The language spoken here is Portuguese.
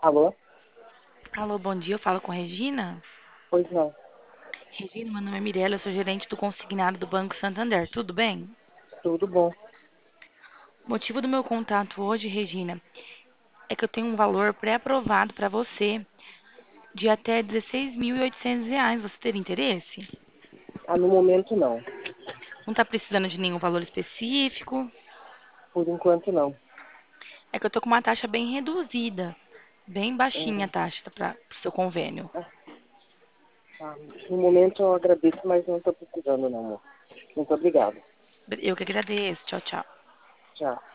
Alô? Alô, bom dia, eu falo com Regina. Pois não. Regina, meu nome é Mirella, eu sou gerente do consignado do Banco Santander, tudo bem? Tudo bom. O motivo do meu contato hoje, Regina, é que eu tenho um valor pré-aprovado para você de até R$ 16.800. Você teria interesse? Ah, no momento não. Não está precisando de nenhum valor específico? Por enquanto não. É que eu tô com uma taxa bem reduzida, bem baixinha a Uhum. taxa para o seu convênio. Ah, tá. No momento eu agradeço, mas não estou precisando não, amor. Muito obrigado. Eu que agradeço. Tchau, tchau. Tchau.